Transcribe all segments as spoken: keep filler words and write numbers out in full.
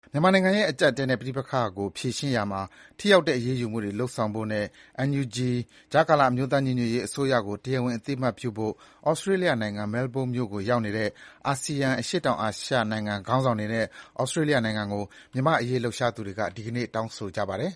မြန်မာနိုင်ငံရဲ့အကျပ်အတည်းနဲ့ပဋိပက္ခကိုဖြေရှင်းရာမှာထိရောက်တဲ့အရေးယူမှုတွေလုပ်ဆောင်ဖို့နဲ့ အန် ယူ ဂျီ ကြားကာလအမျိုးသားညီညွတ်ရေးအစိုးရကိုတရားဝင်အသိအမှတ်ပြုဖို့ Australia နိုင်ငံ Melbourne မြို့ကိုရောက်နေတဲ့ အာဆီယံအရှေ့တောင်အာရှနိုင်ငံခေါင်းဆောင်တွေနဲ့ Australia နိုင်ငံကို မြန်မာ့အရေးလှုပ်ရှားသူတွေက ဒီကနေ့ တောင်းဆိုကြပါတယ်။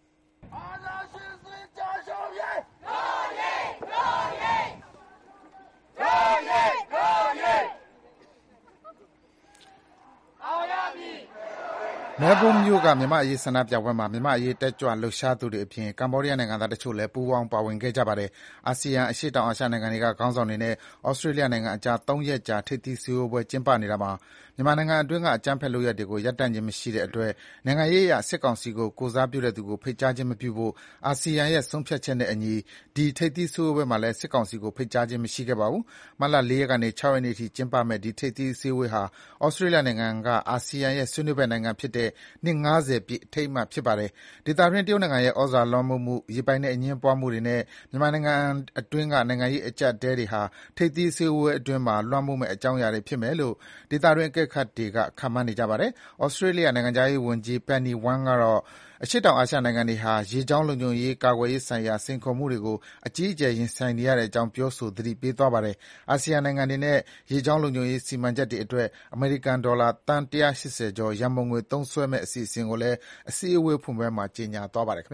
မဲလ်ဘုန်းမြို့က မြန်မာ့အရေးဆန္ဒပြပွဲမှာ မြန်မာ့အရေးတက်ကြွလှုပ်ရှားသူတွေအပြင် ကမ္ဘောဒီးယားနိုင်ငံသားတချို့လည်း ပူးပေါင်းပါဝင်ခဲ့ကြပါတယ်။ အာဆီယံအရှေ့တောင်အာရှနိုင်ငံတွေကခေါင်းဆောင်တွေနဲ့ Australia နိုင်ငံအကြား သုံးရက်ကြာ ထိပ်သီးစည်းဝေးပွဲကျင်းပနေတာမှာ မြန်မာနိုင်ငံအတွင်းကအကြမ်းဖက်လုပ်ရပ်တွေကို ရပ်တန့်ခြင်းမရှိတဲ့အတွက် နိုင်ငံရေးအရ စစ်ကောင်စီကိုကိုယ်စားပြုတဲ့သူကို ဖိတ်ကြားခြင်းမပြုဖို့ အာဆီယံရဲ့ဆုံးဖြတ်ချက်နဲ့အညီ ဒီထိပ်သီးစည်းဝေးပွဲမှာလည်း စစ်ကောင်စီကို ဖိတ်ကြားခြင်းမရှိခဲ့ပါဘူး။ မတ်လ ၄ ရက်ကနေ ၆ ရက်နေ့အထိကျင်းပမယ့် ဒီထိပ်သီးအစည်းအဝေးဟာ Australia နိုင်ငံက အာဆီယံရဲ့ဆွေးနွေးဘက်နိုင်ငံဖြစ်တဲ့ နှစ် ၅၀ ပြည့်အထိမ်းအမှတ်ဖြစ်ပါတယ်။ ဒေသတွင်း တရုတ်နိုင်ငံရဲ့သြဇာလွှမ်းမိုးမှု၊ ရေပိုင်နက်အငြင်းပွားမှုတွေနဲ့ မြန်မာနိုင်ငံအတွင်းက နိုင်ငံရေးအကျပ်အတည်းတွေဟာ ထိပ်သီးအစည်းအဝေးအတွင်းမှာ လွှမ်းမိုးမယ့်အကြောင်းအရာတွေဖြစ်မယ်လို့ ဒေသတွင်းအကဲခတ်တွေက ခန့်မှန်းနေကြပါတယ်။ Australia နိုင်ငံခြားရေးဝန်ကြီး Penny Wong ကတော့ အရှေ့တောင်အာရှနိုင်ငံတွေဟာ ရေကြောင်းလုံခြုံရေးကာကွယ်ရေးဆိုင်ရာ စိန်ခေါ်မှုတွေကို အကြီးအကျယ်ရင်ဆိုင်နေရတဲ့အကြောင်းပြောဆို သတိပေးသွားပါတယ်။ အာဆီယံနိုင်ငံတွေနဲ့ ရေကြောင်းလုံခြုံရေးစီမံချက်တွေအတွက် အမေရိကန်ဒေါ်လာ သန်း ၁၈၀ ကျော် ရန်ပုံငွေသုံးစွဲမယ့်အစီအစဉ်ကိုလည်း အစည်းအဝေးဖွင့်ပွဲမှာ ကြေညာသွားပါတယ်။